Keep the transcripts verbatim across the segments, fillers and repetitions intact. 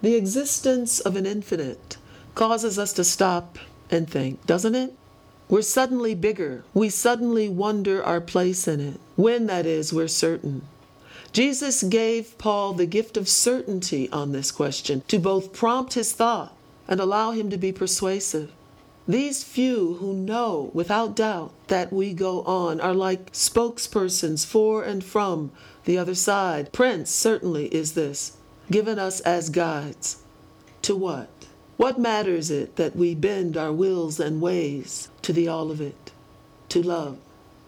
The existence of an infinite causes us to stop and think, doesn't it? We're suddenly bigger. We suddenly wonder our place in it. When, that is, we're certain. Jesus gave Paul the gift of certainty on this question to both prompt his thought and allow him to be persuasive. These few who know without doubt that we go on are like spokespersons for and from the other side. Prince certainly is this, given us as guides. To what? What matters it that we bend our wills and ways to the all of it? To love.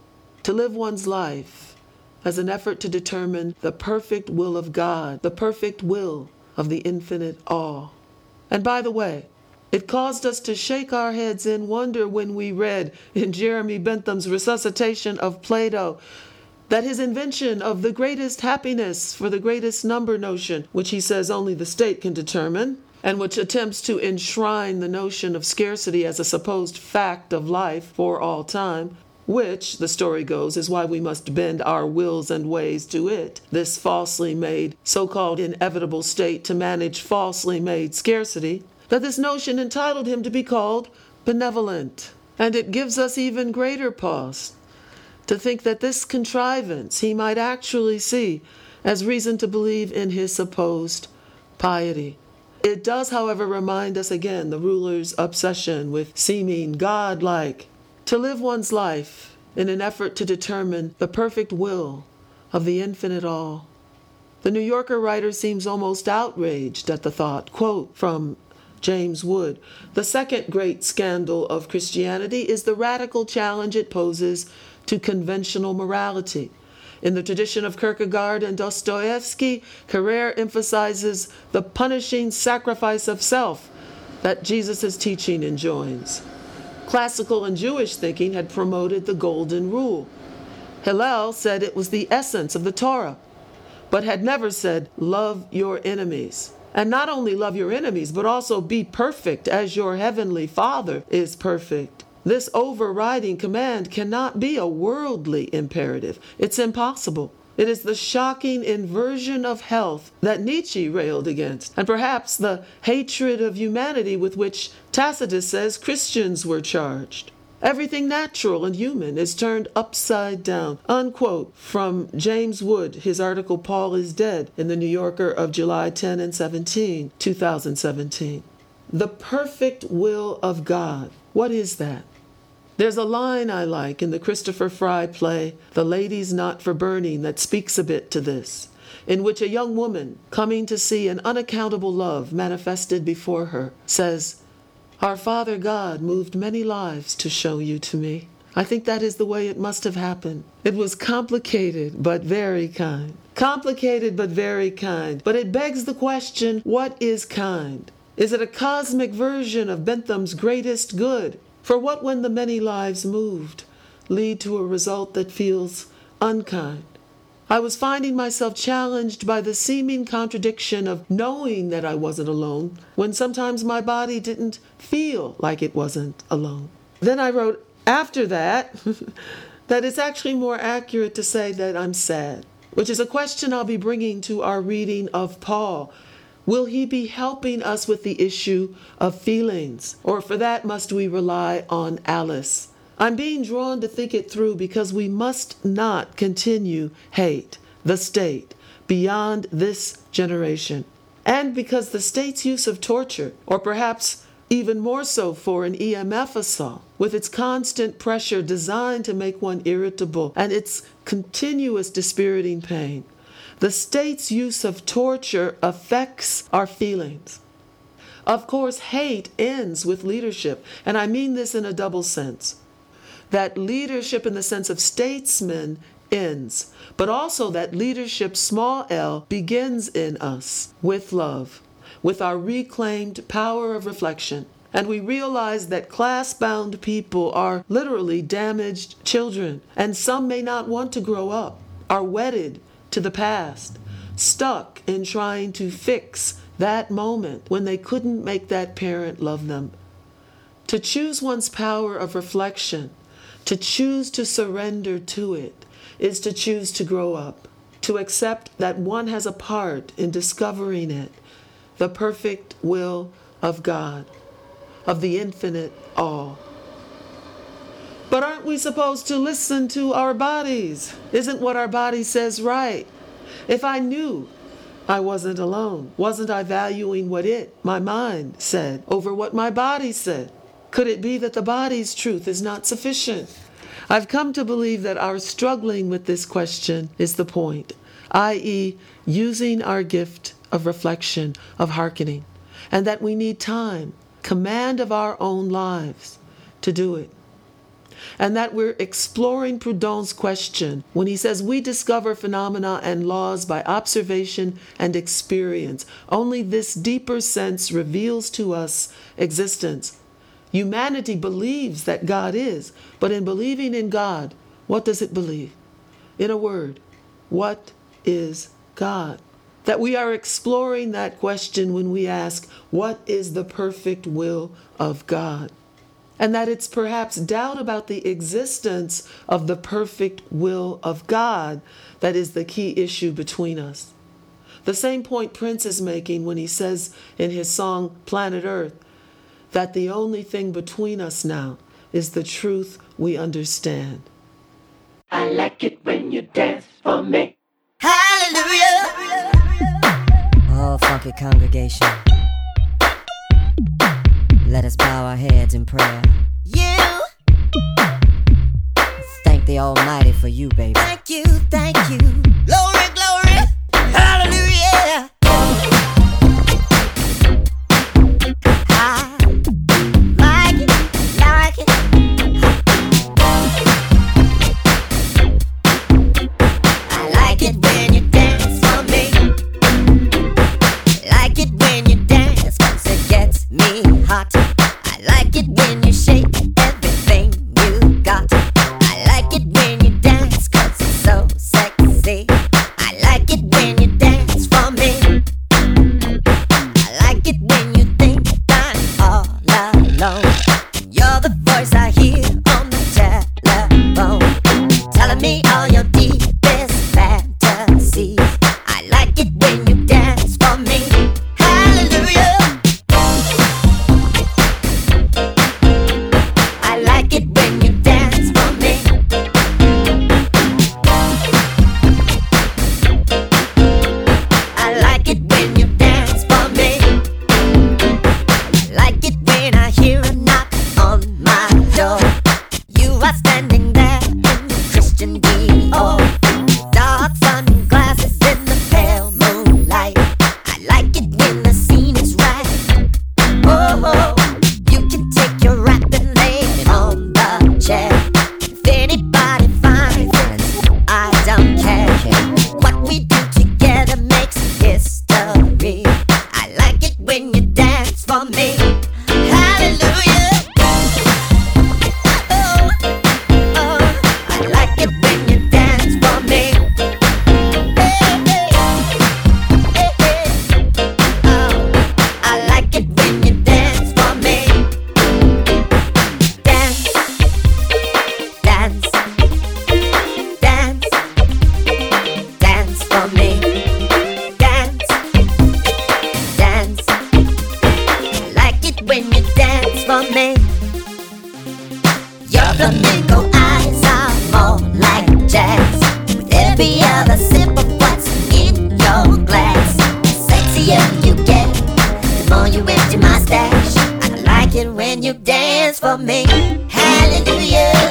To live one's life as an effort to determine the perfect will of God, the perfect will of the infinite all. And by the way, it caused us to shake our heads in wonder when we read in Jeremy Bentham's Resuscitation of Plato that his invention of the greatest happiness for the greatest number notion, which he says only the state can determine, and which attempts to enshrine the notion of scarcity as a supposed fact of life for all time, which, the story goes, is why we must bend our wills and ways to it, this falsely made, so-called inevitable state to manage falsely made scarcity, that this notion entitled him to be called benevolent. And it gives us even greater pause to think that this contrivance he might actually see as reason to believe in his supposed piety. It does, however, remind us again the ruler's obsession with seeming godlike, to live one's life in an effort to determine the perfect will of the infinite all. The New Yorker writer seems almost outraged at the thought. Quote from James Wood, "The second great scandal of Christianity is the radical challenge it poses to conventional morality. In the tradition of Kierkegaard and Dostoevsky, Carrère emphasizes the punishing sacrifice of self that Jesus' teaching enjoins. Classical and Jewish thinking had promoted the golden rule. Hillel said it was the essence of the Torah, but had never said, love your enemies. And not only love your enemies, but also be perfect as your heavenly Father is perfect. This overriding command cannot be a worldly imperative. It's impossible. It is the shocking inversion of health that Nietzsche railed against, and perhaps the hatred of humanity with which Tacitus says Christians were charged. Everything natural and human is turned upside down." Unquote from James Wood, his article Paul is Dead in the New Yorker of July tenth and seventeenth, two thousand seventeen. The perfect will of God. What is that? There's a line I like in the Christopher Fry play, The Lady's Not for Burning, that speaks a bit to this, in which a young woman, coming to see an unaccountable love manifested before her, says, "Our Father God moved many lives to show you to me." I think that is the way it must have happened. It was complicated, but very kind. Complicated, but very kind. But it begs the question, what is kind? Is it a cosmic version of Bentham's greatest good? For what when the many lives moved lead to a result that feels unkind? I was finding myself challenged by the seeming contradiction of knowing that I wasn't alone when sometimes my body didn't feel like it wasn't alone. Then I wrote after that that it's actually more accurate to say that I'm sad, which is a question I'll be bringing to our reading of Paul. Will he be helping us with the issue of feelings? Or for that, must we rely on Alice? I'm being drawn to think it through because we must not continue hate the state beyond this generation. And because the state's use of torture, or perhaps even more so for an E M F assault, with its constant pressure designed to make one irritable and its continuous dispiriting pain, the state's use of torture affects our feelings. Of course, hate ends with leadership, and I mean this in a double sense. That leadership in the sense of statesmen ends, but also that leadership, small l, begins in us with love, with our reclaimed power of reflection. And we realize that class-bound people are literally damaged children, and some may not want to grow up, are wedded to the past, stuck in trying to fix that moment when they couldn't make that parent love them. To choose one's power of reflection, to choose to surrender to it, is to choose to grow up, to accept that one has a part in discovering it, the perfect will of God, of the infinite all. But aren't we supposed to listen to our bodies? Isn't what our body says right? If I knew I wasn't alone, wasn't I valuing what it, my mind, said over what my body said? Could it be that the body's truth is not sufficient? I've come to believe that our struggling with this question is the point, that is, using our gift of reflection, of hearkening, and that we need time, command of our own lives to do it. And that we're exploring Proudhon's question when he says we discover phenomena and laws by observation and experience. Only this deeper sense reveals to us existence. Humanity believes that God is, but in believing in God, what does it believe? In a word, what is God? That we are exploring that question when we ask, what is the perfect will of God? And that it's perhaps doubt about the existence of the perfect will of God that is the key issue between us. The same point Prince is making when he says in his song Planet Earth that the only thing between us now is the truth we understand. I like it when you dance for me. Hallelujah! Oh, funky congregation, let us bow our heads in prayer. You thank the Almighty for you, baby. Thank you, thank you. Glory, glory. Hallelujah. I like it, like it. I like it when you dance for me. Like it when you dance, 'cause it gets me hot. I like it when you shake everything you got. I like it when you dance, 'cause it's so sexy. I like it when you dance for me. I like it when you think I'm all alone. You're the voice I hear on the telephone, telling me all your deepest fantasies. I like it when you dance for me. Hallelujah. I like it when you dance for me. I like it when you dance for me. I like it when I hear a knock on my door. You are standing there in your Christian Dior, dark sunglasses in the pale moonlight. I like it when the scene is right. Oh, oh. You can take your rap and lay it on the chair. If anybody finds it, I don't care. What we do together makes history. I like it when you dance for me. Hallelujah. Oh, oh. I like it when you dance for me. Hey, hey. Hey, hey. Oh, I like it when you dance for me. Dance, dance, dance, dance for me. Dance, dance. I like it when you dance for me. Your flamingo eyes are more like jazz. With every other sip of what's in your glass, the sexier you get, the more you empty my stash. I like it when you dance for me. Hallelujah.